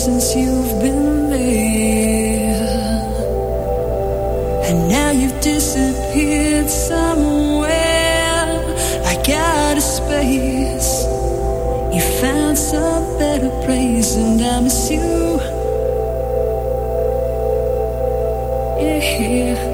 since you've been there, and now you've disappeared somewhere. I got a space, you found some better place, and I miss you. Yeah.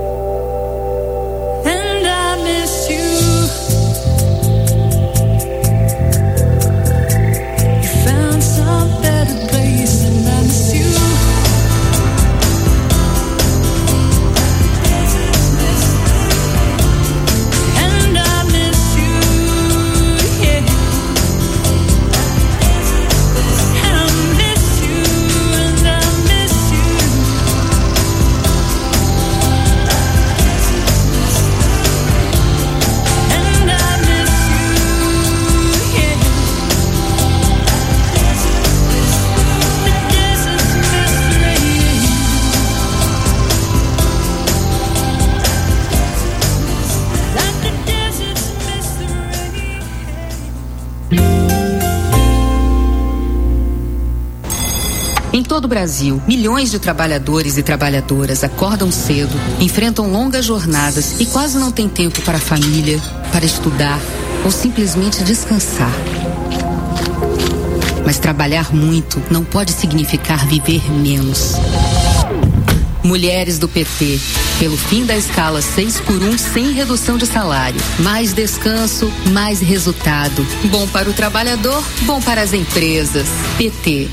Em todo o Brasil, milhões de trabalhadores e trabalhadoras acordam cedo, enfrentam longas jornadas e quase não têm tempo para a família, para estudar ou simplesmente descansar. Mas trabalhar muito não pode significar viver menos. Mulheres do PT, pelo fim da escala 6x1 sem redução de salário. Mais descanso, mais resultado. Bom para o trabalhador, bom para as empresas. PT.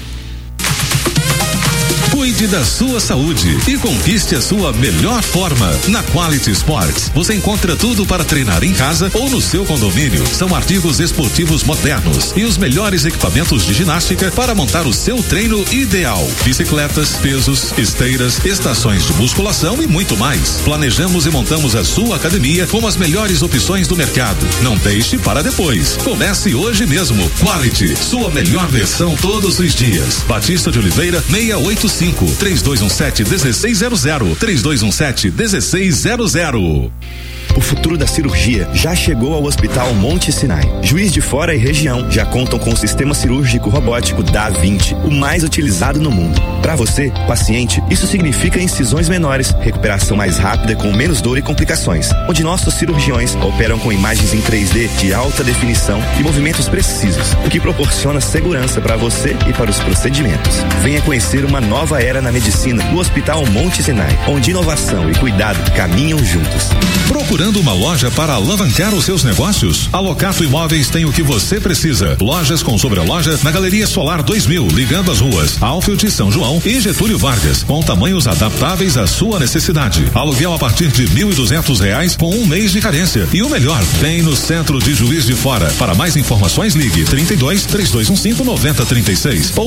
Cuide da sua saúde e conquiste a sua melhor forma. Na Quality Sports, você encontra tudo para treinar em casa ou no seu condomínio. São artigos esportivos modernos e os melhores equipamentos de ginástica para montar o seu treino ideal. Bicicletas, pesos, esteiras, estações de musculação e muito mais. Planejamos e montamos a sua academia com as melhores opções do mercado. Não deixe para depois. Comece hoje mesmo. Quality, sua melhor versão todos os dias. Batista de Oliveira, 685. 3217-1600 3217-1600. O futuro da cirurgia já chegou ao Hospital Monte Sinai. Juiz de Fora e região já contam com o sistema cirúrgico robótico Da-20, o mais utilizado no mundo. Para você, paciente, isso significa incisões menores, recuperação mais rápida com menos dor e complicações, onde nossos cirurgiões operam com imagens em 3D de alta definição e movimentos precisos, o que proporciona segurança para você e para os procedimentos. Venha conhecer uma nova era na medicina do Hospital Monte Sinai, onde inovação e cuidado caminham juntos. Procurando uma loja para alavancar os seus negócios? A Locato Imóveis tem o que você precisa. Lojas com sobreloja na Galeria Solar 2000, ligando as ruas Alfield, São João e Getúlio Vargas, com tamanhos adaptáveis à sua necessidade. Aluguel a partir de R$1.200 com um mês de carência. E o melhor, tem no centro de Juiz de Fora. Para mais informações, ligue 32-3215-9036 ou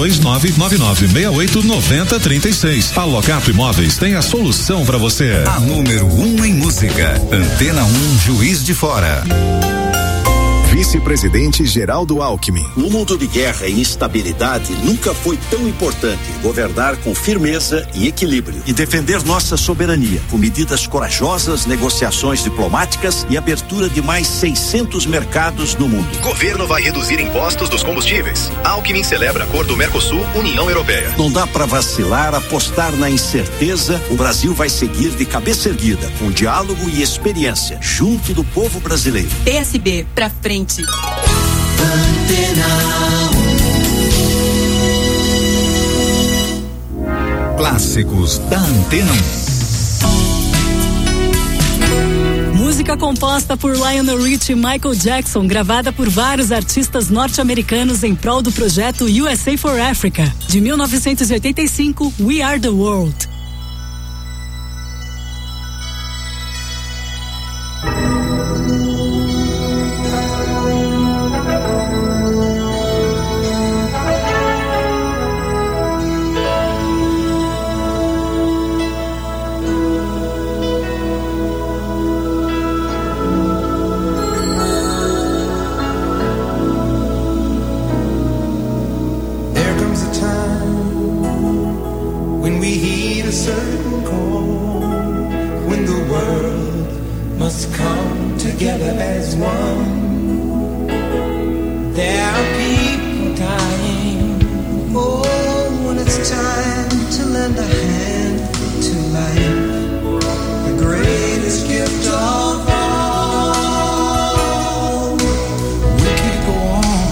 32-99968-9036. A Locato Imóveis tem a solução para você. A número 1 em música. Antena 1 Juiz de Fora. Vice-presidente Geraldo Alckmin. No mundo de guerra e instabilidade, nunca foi tão importante governar com firmeza e equilíbrio e defender nossa soberania com medidas corajosas, negociações diplomáticas e abertura de mais 600 mercados no mundo. Governo vai reduzir impostos dos combustíveis. Alckmin celebra acordo Mercosul-União Europeia. Não dá para vacilar, apostar na incerteza. O Brasil vai seguir de cabeça erguida, com diálogo e experiência, junto do povo brasileiro. PSB, pra frente. Clássicos da Antena 1. Música composta por Lionel Richie e Michael Jackson, gravada por vários artistas norte-americanos em prol do projeto USA for Africa, de 1985, We Are the World. There are people dying. Oh. lend a hand to life, the greatest gift of all. We can't go on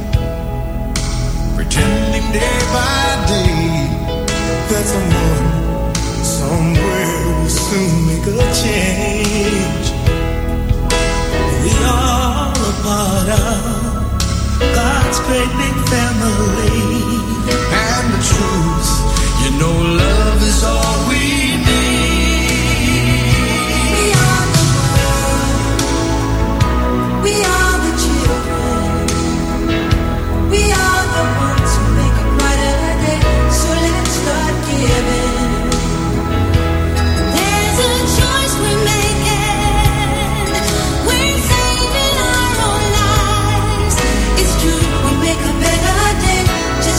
pretending day by day that someone somewhere will soon make a change. We are a part of God's great big family, and the truth, you know, love is all we need. We are the world, we are the children, we are the ones who make a brighter day, so let's start giving. There's a choice we're making, we're saving our own lives. It's true, we make a better day.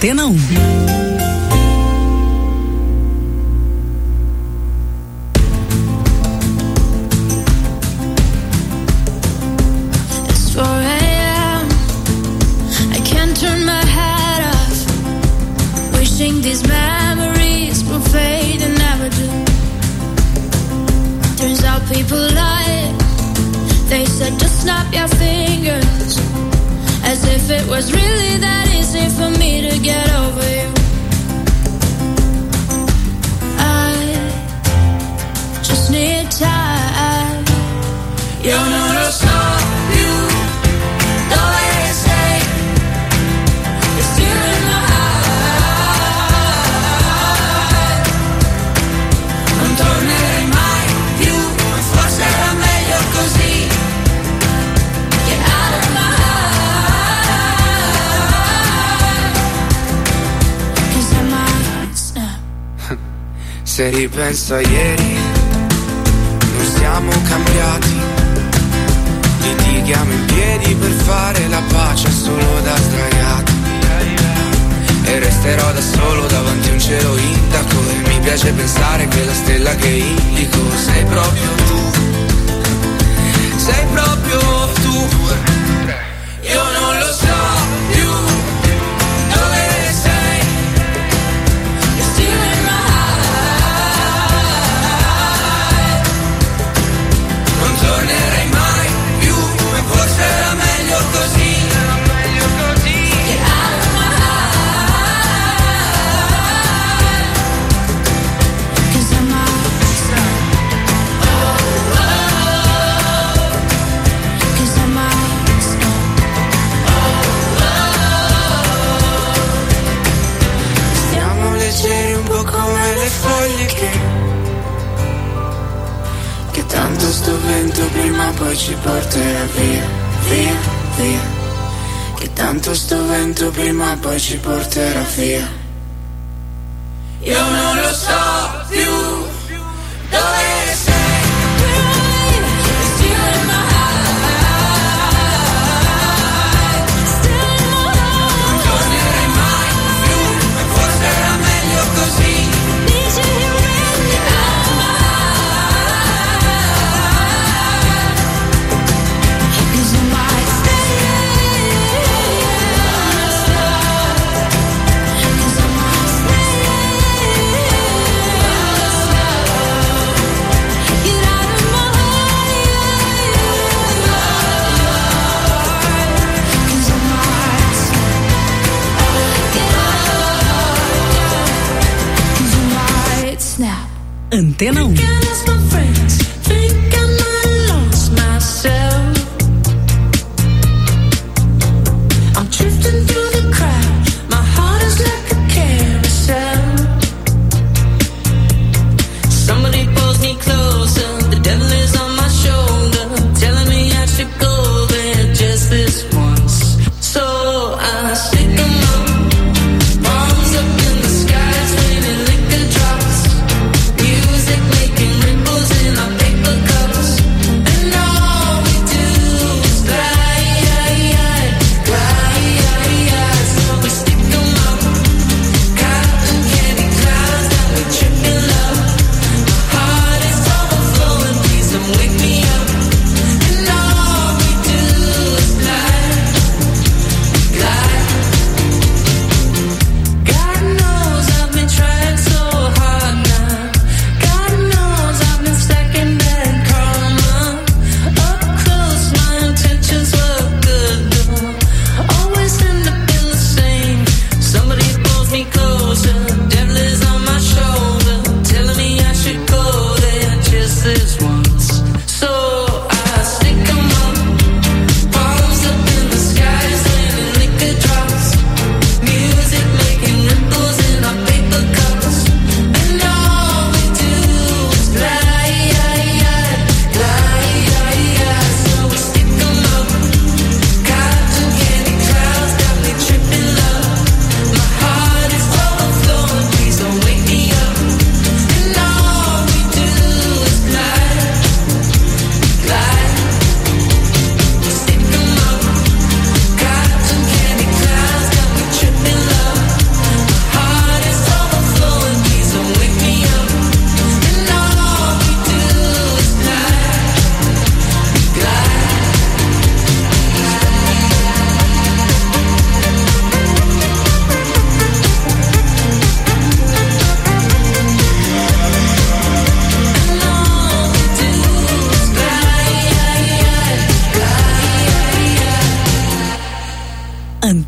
Antena 1. These memories will fade and never do. Turns out people lie. They said just snap your fingers, as if it was really that easy for me to get over you. I just need time. Io non lo so più dove sei. You're still in my non tornerei mai più, ma forse era meglio così. Get out of my eyes, 'cause I might snap. Se ripenso a ieri, non siamo cambiati. Litighiamo in piedi per fare la pace solo da sdraiati. E resterò da solo davanti a un cielo indaco. E mi piace pensare che la stella che indico sei proprio tu. Sei proprio tu. Io non lo so più dove sei. You're still in my eyes. Non tornerei mai più, ma forse era meglio così. Un po' come le foglie che tanto sto vento prima o poi ci porterà via, via, via. Che tanto sto vento prima o poi ci porterà via. Io non lo so più dove sei. Antena 1. Music making ripples in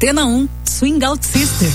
Antena 1, Swing Out Sister.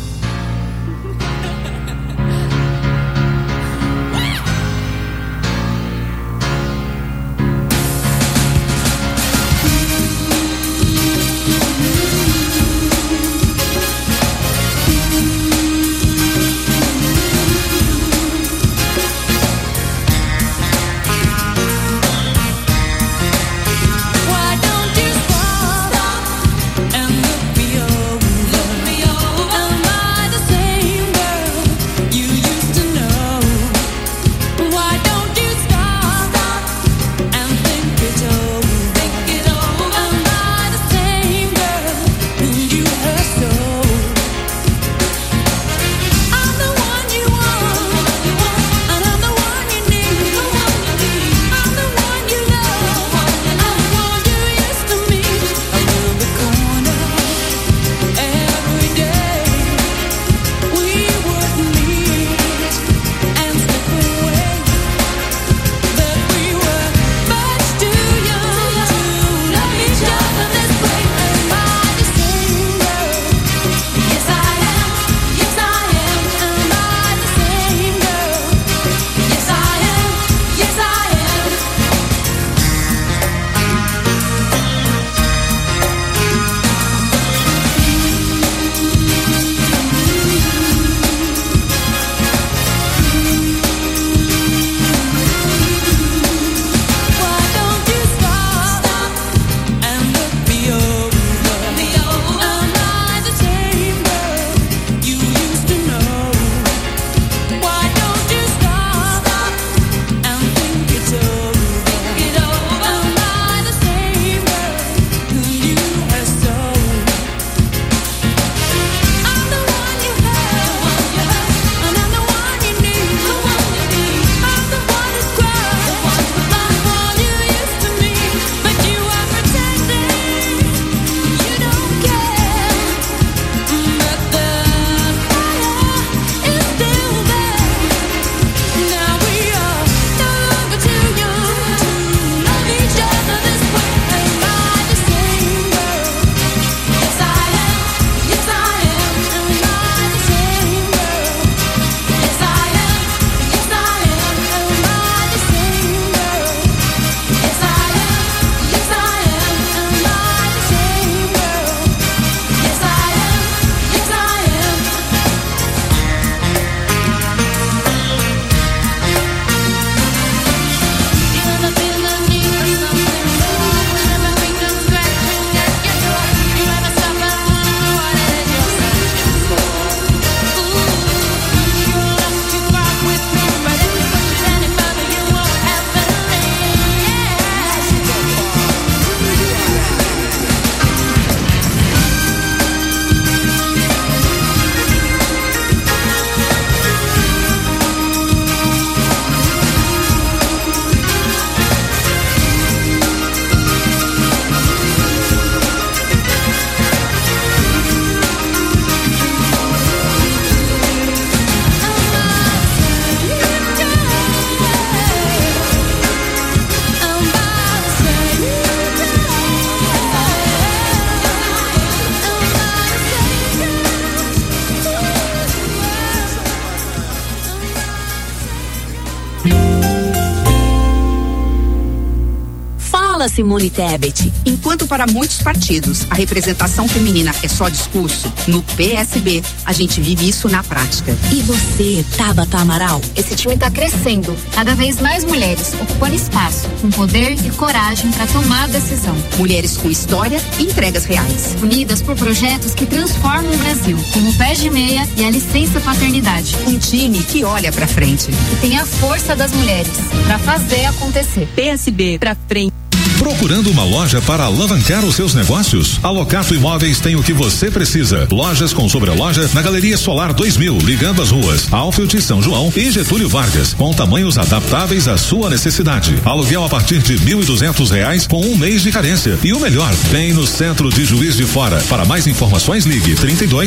Simone Tebet. Enquanto para muitos partidos a representação feminina é só discurso, no PSB a gente vive isso na prática. E você, Tabata Amaral? Esse time está crescendo. Cada vez mais mulheres ocupando espaço, com poder e coragem para tomar decisão. Mulheres com história e entregas reais. Unidas por projetos que transformam o Brasil, como o Pés de Meia e a Licença Paternidade. Um time que olha pra frente. Que tem a força das mulheres para fazer acontecer. PSB pra frente. Procurando uma loja para alavancar os seus negócios? A Locato Imóveis tem o que você precisa. Lojas com sobreloja na Galeria Solar 2000, ligando as ruas Alfield, São João e Getúlio Vargas, com tamanhos adaptáveis à sua necessidade. Aluguel a partir de R$1.200 com 1 mês de carência. E o melhor, bem no centro de Juiz de Fora. Para mais informações, ligue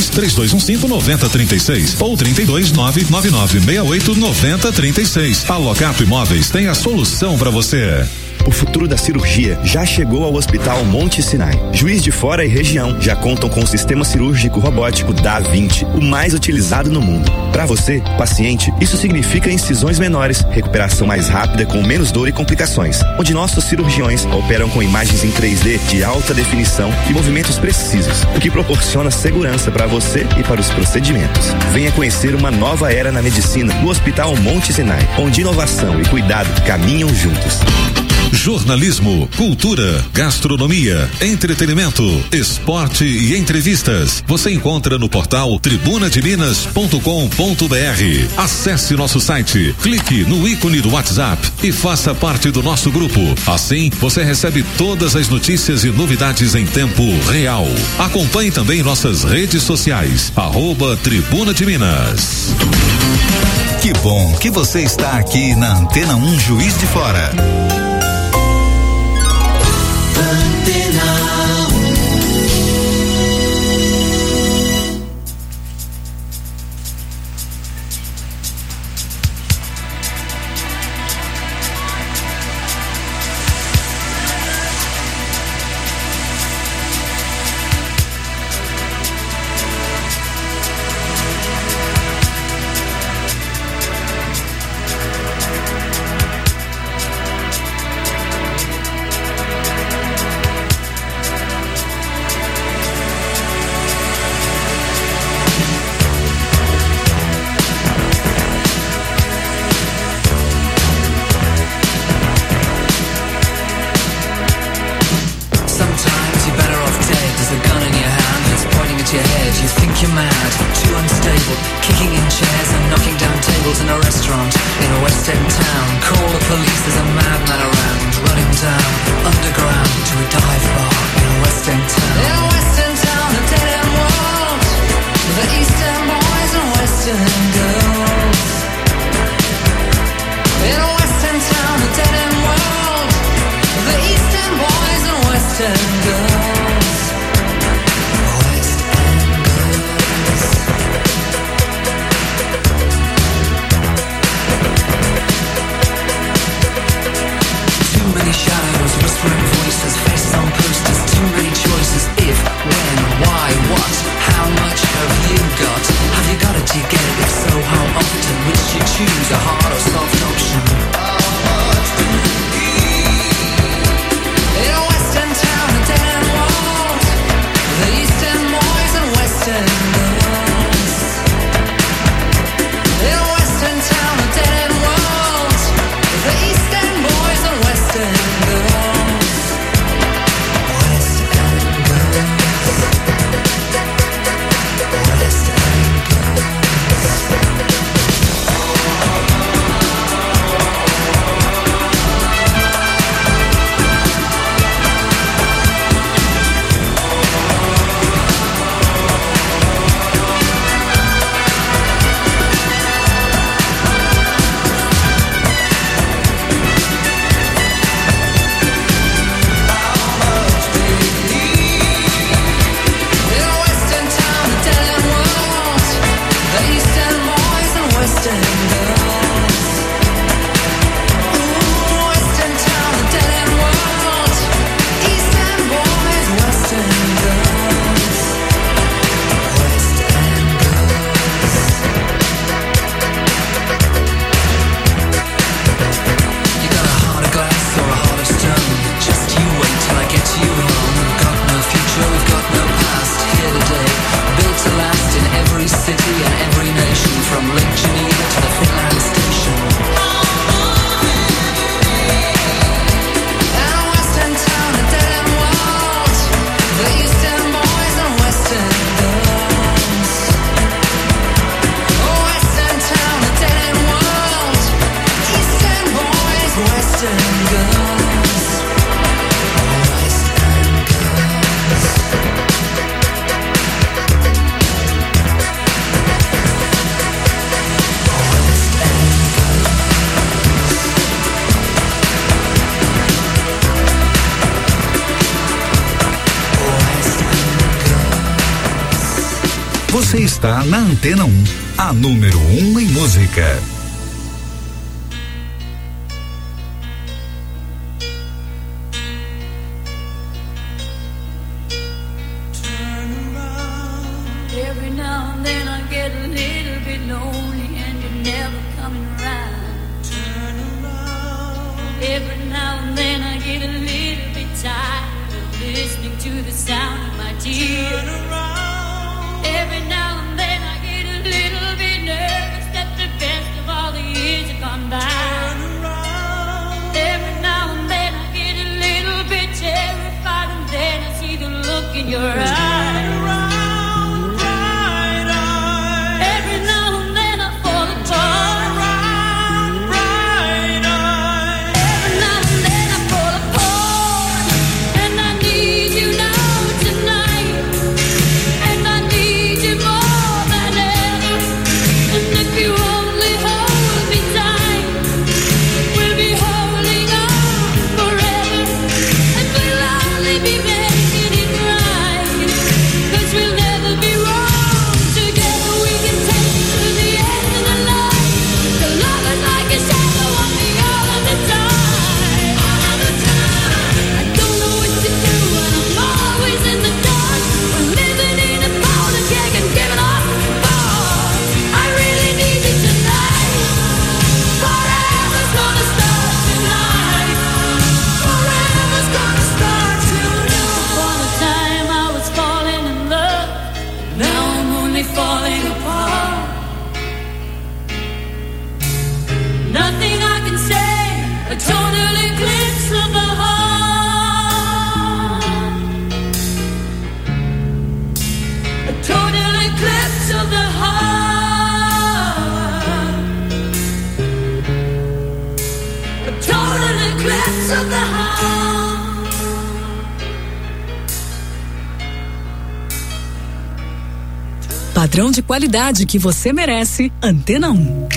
32-3215-9036 ou 32-99968-9036. A Locato Imóveis tem a solução para você. O futuro da cirurgia já chegou ao Hospital Monte Sinai. Juiz de Fora e região já contam com o sistema cirúrgico robótico Da 20, o mais utilizado no mundo. Para você, paciente, isso significa incisões menores, recuperação mais rápida com menos dor e complicações, onde nossos cirurgiões operam com imagens em 3D de alta definição e movimentos precisos, o que proporciona segurança para você e para os procedimentos. Venha conhecer uma nova era na medicina no Hospital Monte Sinai, onde inovação e cuidado caminham juntos. Jornalismo, cultura, gastronomia, entretenimento, esporte e entrevistas. Você encontra no portal tribunademinas.com.br. Acesse nosso site, clique no ícone do WhatsApp e faça parte do nosso grupo. Assim, você recebe todas as notícias e novidades em tempo real. Acompanhe também nossas redes sociais, @Tribuna de Minas. Que bom que você está aqui na Antena 1 Juiz de Fora. Você está na Antena 1, a número 1 em música. to the sound of my tears. Every now and then I get a little bit nervous that the best of all the years have gone by. Every now and then I get a little bit terrified, and then I see the look in your eyes. Every now and then I fall apart. Every now and then I fall apart, and I need you now tonight, and I need you more than ever. And if you only hold me tight, we'll be holding on forever, and we'll only be making it right, 'cause we'll never be wrong. Together we can take it to the end of the line. The love is like a shadow on me all of the time. I don't know what to do and I'm always in the dark. We're living in a powder keg and giving off bars. I really need you tonight. Forever's gonna start tonight. Forever's gonna start tonight. For the time I was falling in love, now I'm only falling apart. Nothing I can say, a total eclipse of the heart. A total eclipse of the heart. A total eclipse of the heart. Padrão de qualidade que você merece. Antena 1.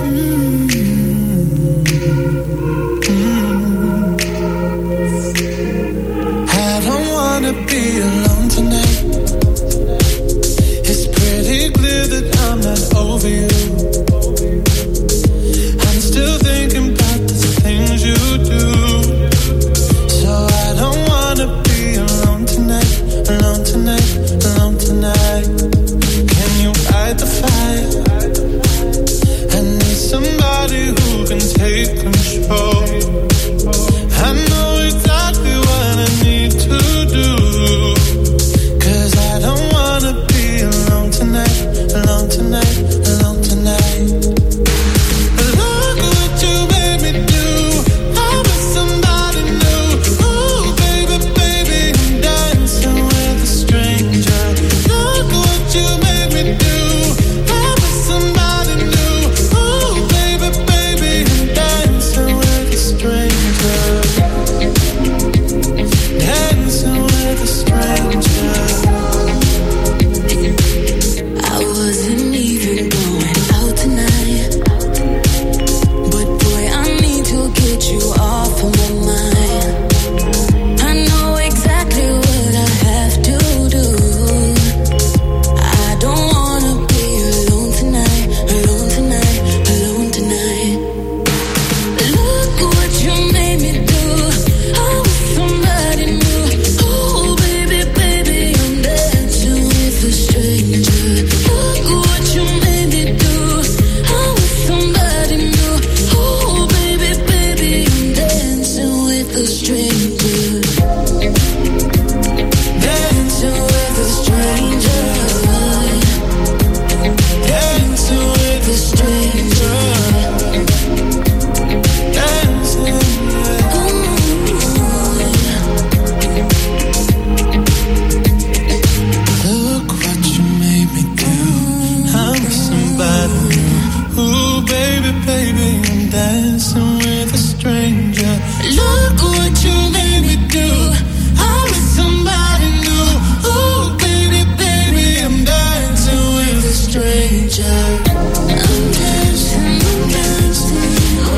I don't wanna be alone tonight. It's pretty clear that I'm not over you. I'm still thinking about the things you do. So I don't wanna be alone tonight, alone tonight, alone tonight. Can you fight the fire? I need somebody who can take control. I know exactly what I need to do, 'cause I don't wanna be alone tonight, alone tonight, alone tonight. Look what you made me do. I'm with somebody new. Ooh, baby, baby, I'm dancing with a stranger. Look what you made me do. I'm with somebody new. Ooh, baby, baby, I'm dancing with a stranger. Dancing with a stranger. I wasn't even going out tonight, but boy, I need to get you off of my mind. I know exactly what I have to do. I don't wanna be alone tonight, alone tonight, alone tonight. Look what you made me do. I'm with somebody new. Oh baby, baby, I'm dancing with a stranger. Look what you made me do. I'm with somebody new. Oh baby, baby, I'm dancing with a stranger. Dancing with a stranger. Dancing with a stranger. Dancing Look what you made me do. I'm with somebody new. Ooh, baby, baby, I'm dancing with a stranger. Look what you made me do. I'm with somebody new. Ooh, baby, baby, I'm dancing with a stranger. I'm dancing, I'm dancing.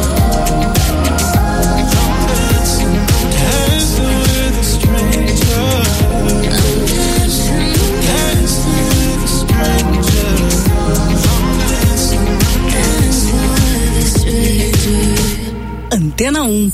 Dancing with a stranger. I'm dancing, dancing with a stranger. I'm dancing with a stranger. Antena 1.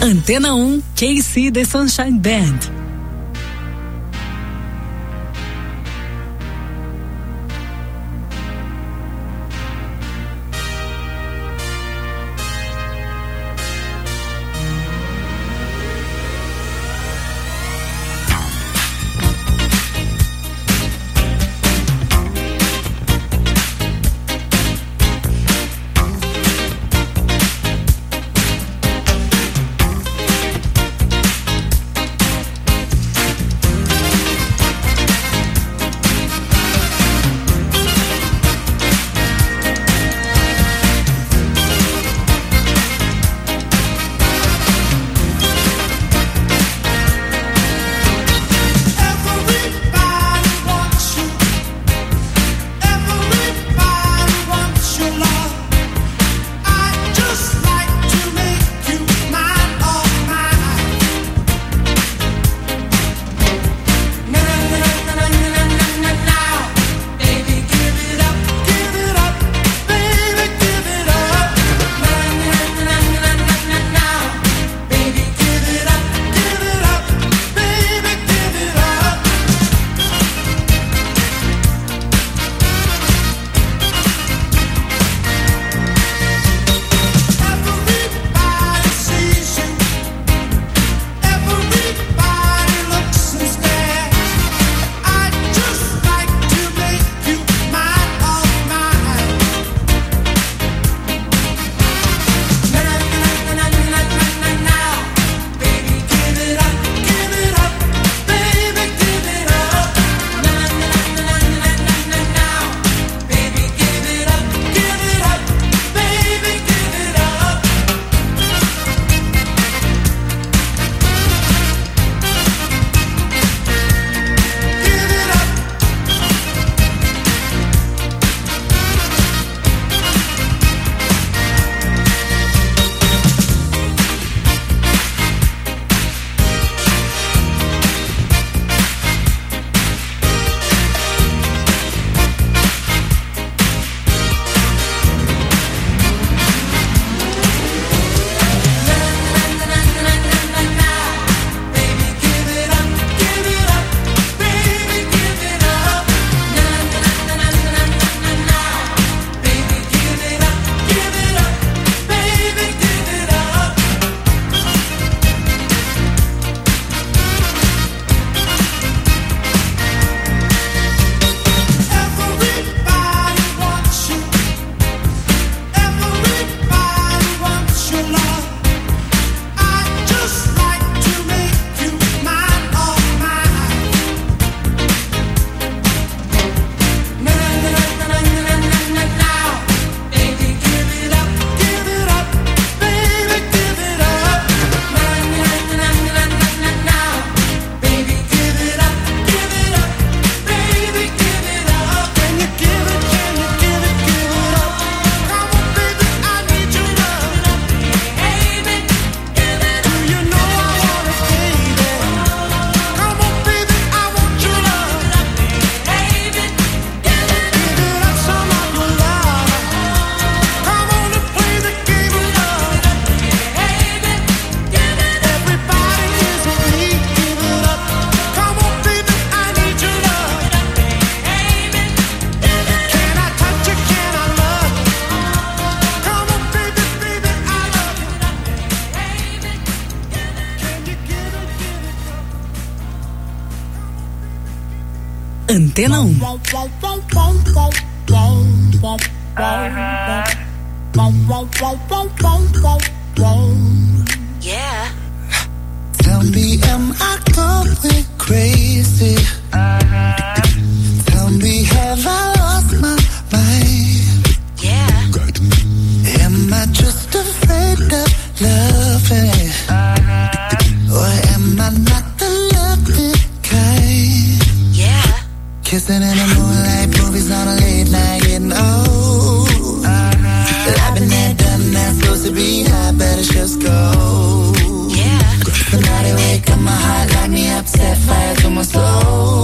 Antena 1, KC The Sunshine Band. Antena 1. Yeah. Tell me, am I going crazy? Tell me, have I lost my mind? Yeah. Am I just afraid of loving? Or am I not the loving kind? Yeah. Kissing in the moonlight, movies on a late night, getting old. I've been there, done that, supposed to be high, better just go. Yeah. Somebody wake up my heart, light me up, set fire to my soul.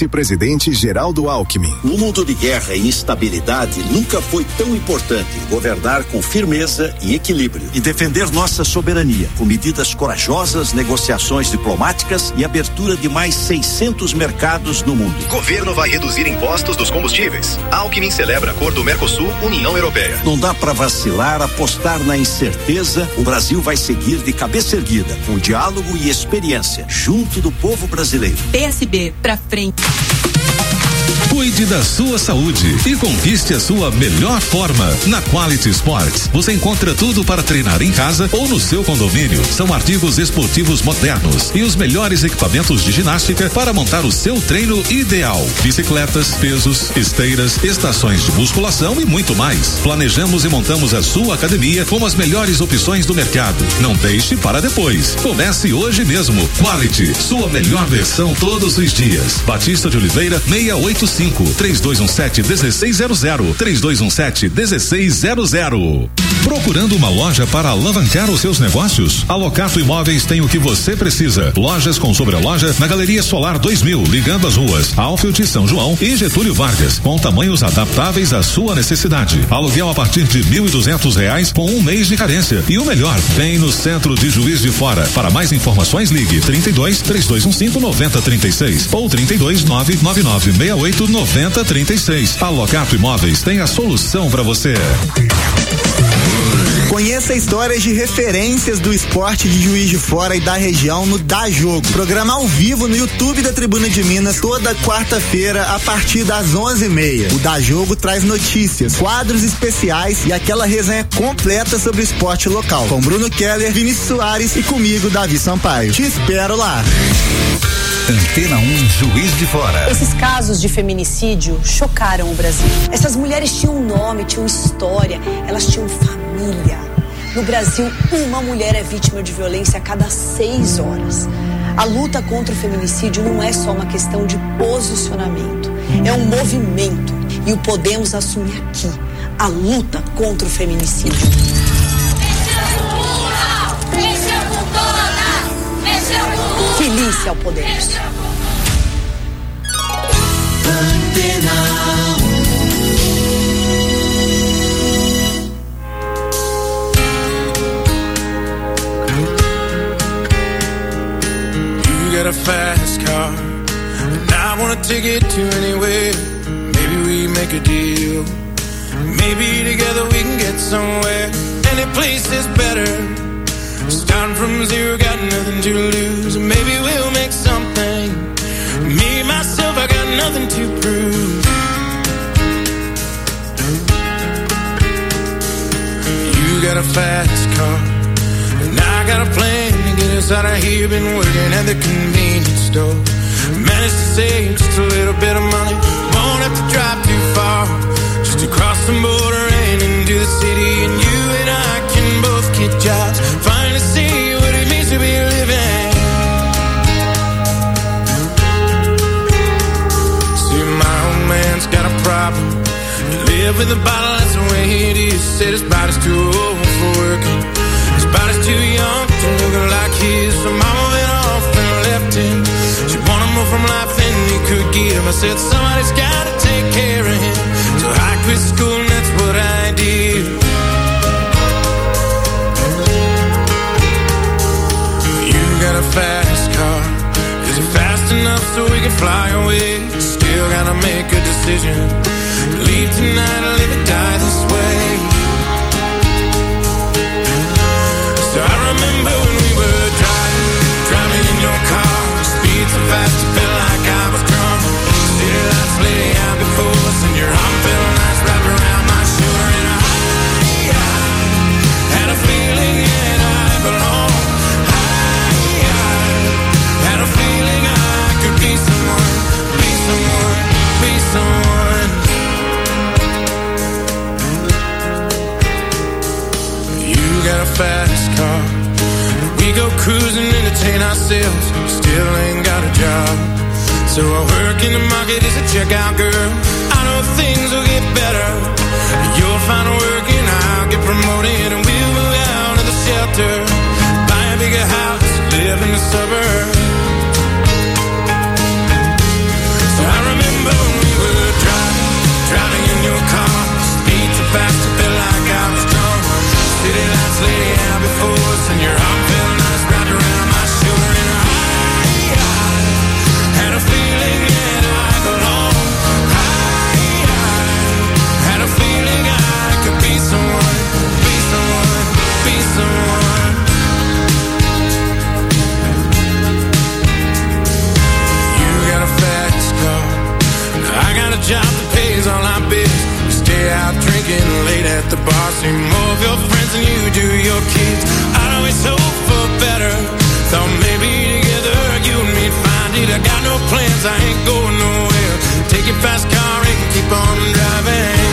Vice-presidente Geraldo Alckmin. No mundo de guerra e instabilidade, nunca foi tão importante governar com firmeza e equilíbrio e defender nossa soberania com medidas corajosas, negociações diplomáticas e abertura de mais 600 mercados no mundo. Governo vai reduzir impostos dos combustíveis. Alckmin celebra acordo Mercosul-União Europeia. Não dá para vacilar, apostar na incerteza. O Brasil vai seguir de cabeça erguida, com diálogo e experiência, junto do povo brasileiro. PSB pra frente. Cuide da sua saúde e conquiste a sua melhor forma. Na Quality Sports, você encontra tudo para treinar em casa ou no seu condomínio. São artigos esportivos modernos e os melhores equipamentos de ginástica para montar o seu treino ideal. Bicicletas, pesos, esteiras, estações de musculação e muito mais. Planejamos e montamos a sua academia com as melhores opções do mercado. Não deixe para depois. Comece hoje mesmo. Quality, sua melhor versão todos os dias. Batista de Oliveira, 685. 3217-1600. 3217-1600. Procurando uma loja para alavancar os seus negócios? A Locato Imóveis tem o que você precisa. Lojas com sobreloja na Galeria Solar 2000, ligando as ruas Alfield, São João e Getúlio Vargas, com tamanhos adaptáveis à sua necessidade. Aluguel a partir de R$1.200 com 1 mês de carência. E o melhor, bem no centro de Juiz de Fora. Para mais informações, ligue 32-3215-9036 ou 32-99968-9036. A Locato Imóveis tem a solução para você. Conheça histórias de referências do esporte de Juiz de Fora e da região no Dá Jogo. Programa ao vivo no YouTube da Tribuna de Minas toda quarta-feira a partir das 11h30. O Dá Jogo traz notícias, quadros especiais e aquela resenha completa sobre o esporte local. Com Bruno Keller, Vinícius Soares e comigo, Davi Sampaio. Te espero lá. Antena 1 Juiz de Fora. Esses casos de feminicídio chocaram o Brasil. Essas mulheres tinham um nome, tinham história, elas tinham família. No Brasil, uma mulher é vítima de violência a cada 6 horas. A luta contra o feminicídio não é só uma questão de posicionamento, é um movimento e o podemos assumir aqui, a luta contra o feminicídio. Mexeu com todas, mexeu com Felícia ao Podemos. You got a fast car, and I wanna take it to anywhere. Maybe we make a deal. Maybe together we can get somewhere. Any place is better. Starting from zero, got nothing to lose. Maybe we'll make something. Me, myself, I got nothing to prove. You got a fast car, and I got a plan to get us out of here. Been working at the convenience store. Managed to save just a little bit of money. Won't have to drive too far, just to cross the border and into the city. And you and I can both get jobs, finally see what it means to be living. See, my old man's got a problem. He live with a bottle, that's the way it is. Said his body's too old for working, his body's too young to look like his. So mama went off and left him. She wanted more from life than he could give. I said somebody's gotta take care of him. So I quit school and that's what I did. You got a fast car, is it fast enough so we can fly away? Still gotta make a decision, leave tonight or live or die this way. So I remember when we were driving in your car, speed so fast it felt like I was drunk. City lights lay out before us and your arm felt nice wrapped around my shoulder. And I had a feeling that I belonged. I had a feeling I could be someone, be someone, be someone. You got a fast car, we go cruising, entertain ourselves. Still ain't got a job, so I work in the market as a checkout girl. I know things will get better. You'll find work and I'll get promoted, and we'll move out of the shelter, buy a bigger house, live in the suburbs. So I lady out before us, and your arm felt nice wrapped around my shoulder, and I had a feeling that I belong. I had a feeling I could be someone, be someone, be someone. You got a fast car, I got a job that pays all our bills. We stay out drinking late at the bar, see more of your friends than you do your kids. I'd always hope for better, thought maybe together you and me'd find it. I got no plans, I ain't going nowhere. Take your fast car and keep on driving.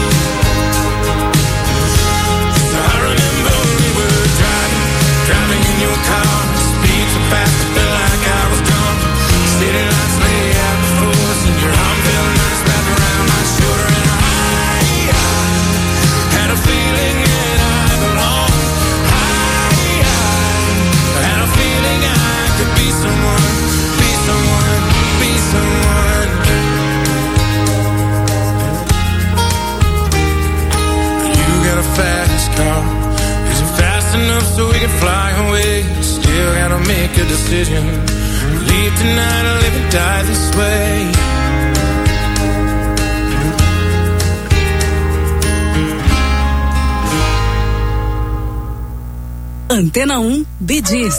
So I remember we were driving in your car, speed so fast I felt like I was drunk. City lights lay out before us, and your arm felt nice wrapped around my shoulder, and I had a feeling that I belong. I had a feeling I could be someone, be someone, be someone. You got a fast car, is it fast enough so we can fly away? Still gotta make a decision, leave tonight or live and die this way. Antena 1 Bee Gees.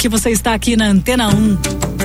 que você está aqui na Antena 1.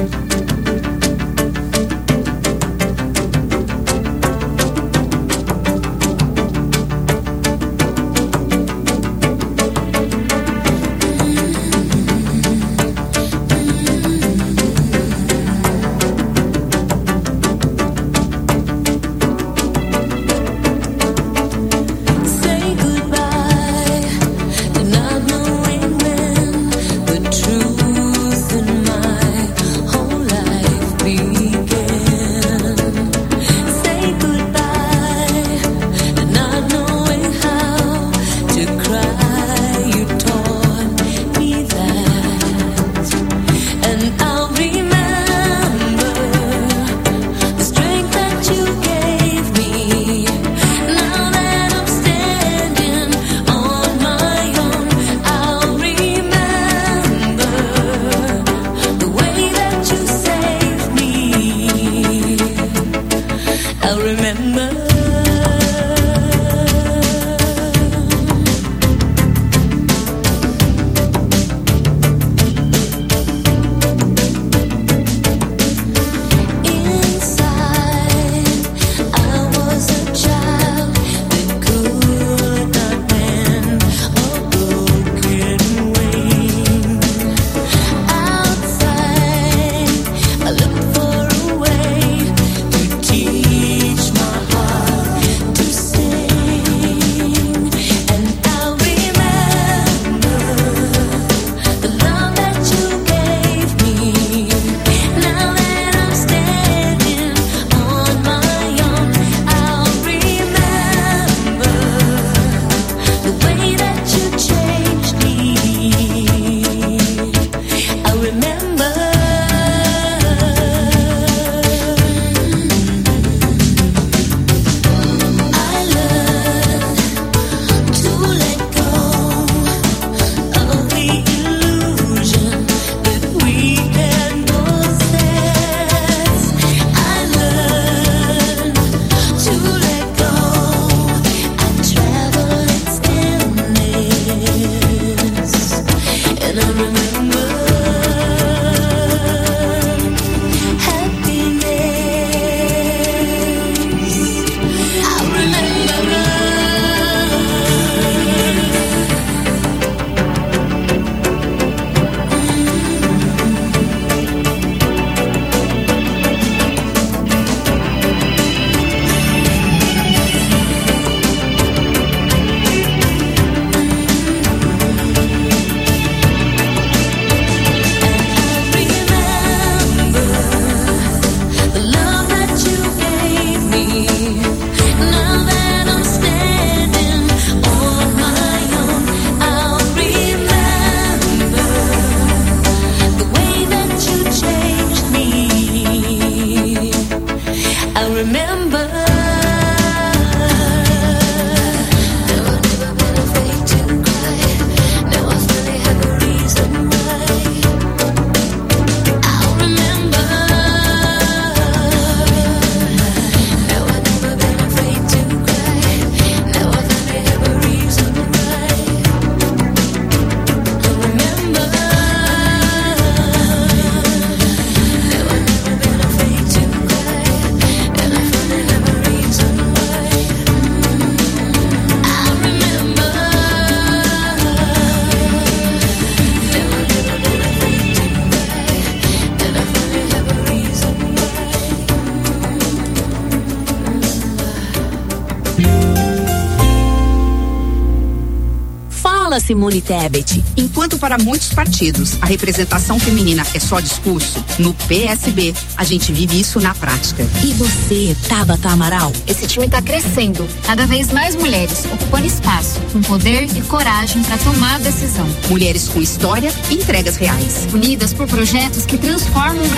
Simone Tebet. Enquanto para muitos partidos a representação feminina é só discurso, no PSB a gente vive isso na prática. E você, Tabata Amaral? Esse time está crescendo. Cada vez mais mulheres ocupando espaço, com poder e coragem para tomar decisão. Mulheres com história e entregas reais. Unidas por projetos que transformam o Brasil.